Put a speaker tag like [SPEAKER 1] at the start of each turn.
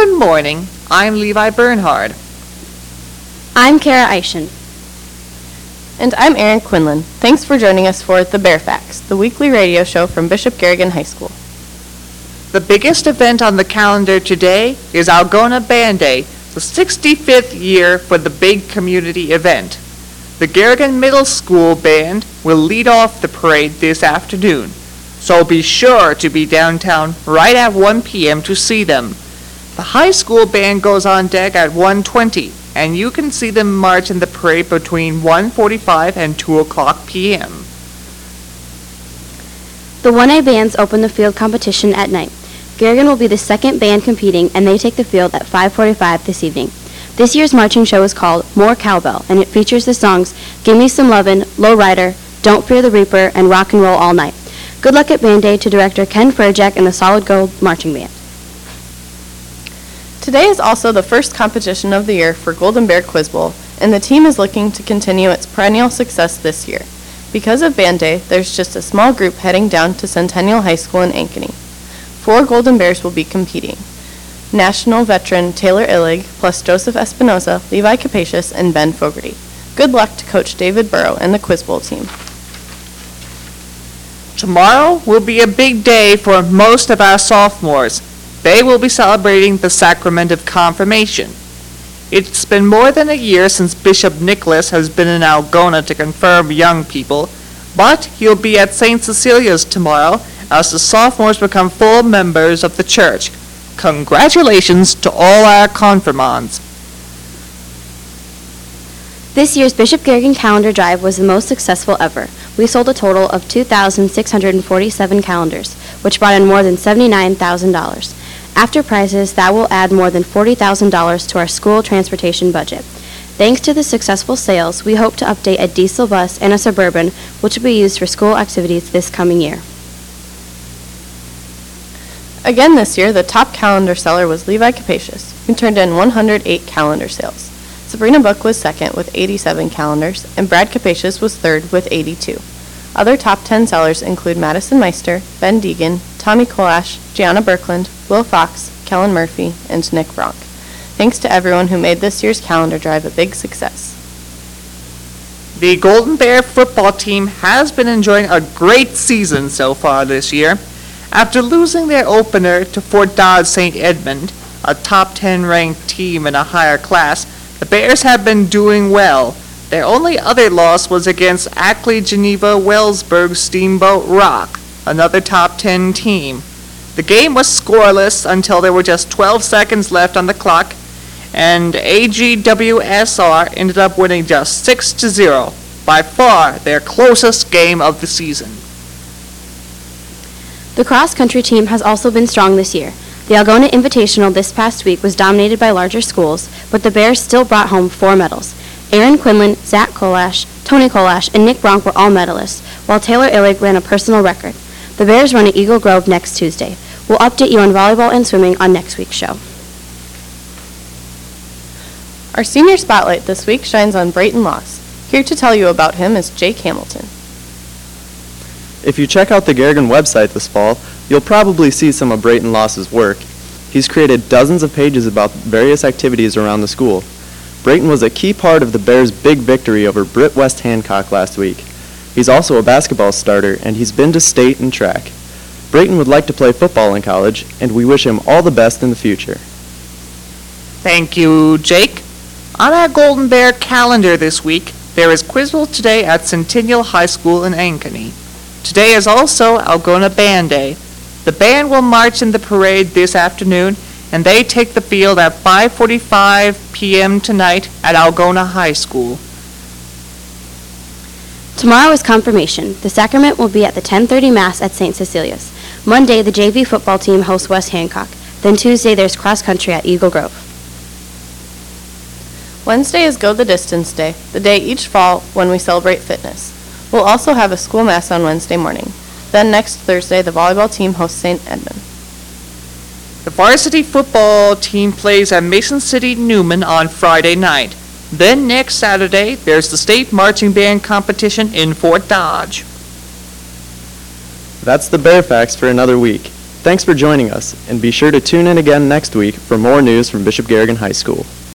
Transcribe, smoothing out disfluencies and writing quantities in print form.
[SPEAKER 1] Good morning. I'm Levi Bernhard.
[SPEAKER 2] I'm Kara Eischen.
[SPEAKER 3] And I'm Erin Quinlan. Thanks for joining us for The Bear Facts, the weekly radio show from Bishop Garrigan High School.
[SPEAKER 1] The biggest event on the calendar today is Algona Band Day, the 65th year for the big community event. The Garrigan Middle School Band will lead off the parade this afternoon, so be sure to be downtown right at 1 p.m. to see them. The high school band goes on deck at 1:20, and you can see them march in the parade between 1:45 and 2 o'clock p.m.
[SPEAKER 2] The 1A bands open the field competition at night. Garrigan will be the second band competing, and they take the field at 5:45 this evening. This year's marching show is called More Cowbell, and it features the songs Gimme Some Lovin', Low Rider, Don't Fear the Reaper, and Rock and Roll All Night. Good luck at Band Day to Director Ken Furjack and the Solid Gold Marching Band.
[SPEAKER 3] Today is also the first competition of the year for Golden Bear Quiz Bowl, and the team is looking to continue its perennial success this year. Because of Band Day, there's just a small group heading down to Centennial High School in Ankeny. 4 Golden Bears will be competing. National veteran Taylor Illig, plus Joseph Espinoza, Levi Capacious, and Ben Fogarty. Good luck to Coach David Burrow and the Quiz Bowl team.
[SPEAKER 1] Tomorrow will be a big day for most of our sophomores. They will be celebrating the sacrament of confirmation. It's been more than a year since Bishop Nicholas has been in Algona to confirm young people, but he'll be at St. Cecilia's tomorrow as the sophomores become full members of the church. Congratulations to all our confirmands.
[SPEAKER 2] This year's Bishop Garrigan Calendar Drive was the most successful ever. We sold a total of 2,647 calendars, which brought in more than $79,000. After prizes, that will add more than $40,000 to our school transportation budget. Thanks to the successful sales, we hope to update a diesel bus and a Suburban, which will be used for school activities this coming year.
[SPEAKER 3] Again this year, the top calendar seller was Levi Capacious, who turned in 108 calendar sales. Sabrina Book was second with 87 calendars, and Brad Capacious was third with 82. Other top 10 sellers include Madison Meister, Ben Deegan, Tommy Kolash, Gianna Birkland, Will Fox, Kellen Murphy, and Nick Bronk. Thanks to everyone who made this year's calendar drive a big success.
[SPEAKER 1] The Golden Bear football team has been enjoying a great season so far this year. After losing their opener to Fort Dodge St. Edmund, a top 10 ranked team in a higher class, the Bears have been doing well. Their only other loss was against Ackley Geneva Wellsburg Steamboat Rock, another top 10 team. The game was scoreless until there were just 12 seconds left on the clock, and AGWSR ended up winning just 6-0, by far their closest game of the season.
[SPEAKER 2] The cross-country team has also been strong this year. The Algona Invitational this past week was dominated by larger schools, but the Bears still brought home 4 medals. Aaron Quinlan, Zach Kolash, Tony Kolash, and Nick Bronk were all medalists, while Taylor Illig ran a personal record. The Bears run at Eagle Grove next Tuesday. We'll update you on volleyball and swimming on next week's show.
[SPEAKER 3] Our senior spotlight this week shines on Brayton Loss. Here to tell you about him is Jake Hamilton.
[SPEAKER 4] If you check out the Garrigan website this fall, you'll probably see some of Brayton Loss's work. He's created dozens of pages about various activities around the school. Brayton was a key part of the Bears' big victory over Britt West Hancock last week. He's also a basketball starter, and he's been to state and track. Brayton would like to play football in college, and we wish him all the best in the future.
[SPEAKER 1] Thank you, Jake. On our Golden Bear calendar this week, there is Quiz Bowl today at Centennial High School in Ankeny. Today is also Algona Band Day. The band will march in the parade this afternoon, and they take the field at 5:45 p.m. tonight at Algona High School.
[SPEAKER 2] Tomorrow is confirmation. The sacrament will be at the 10:30 Mass at St. Cecilia's. Monday, the JV football team hosts West Hancock. Then Tuesday, there's cross country at Eagle Grove.
[SPEAKER 3] Wednesday is Go the Distance Day, the day each fall when we celebrate fitness. We'll also have a school mass on Wednesday morning. Then next Thursday, the volleyball team hosts St. Edmund.
[SPEAKER 1] The varsity football team plays at Mason City Newman on Friday night. Then next Saturday, there's the state marching band competition in Fort Dodge.
[SPEAKER 4] That's the Bear Facts for another week. Thanks for joining us, and be sure to tune in again next week for more news from Bishop Garrigan High School.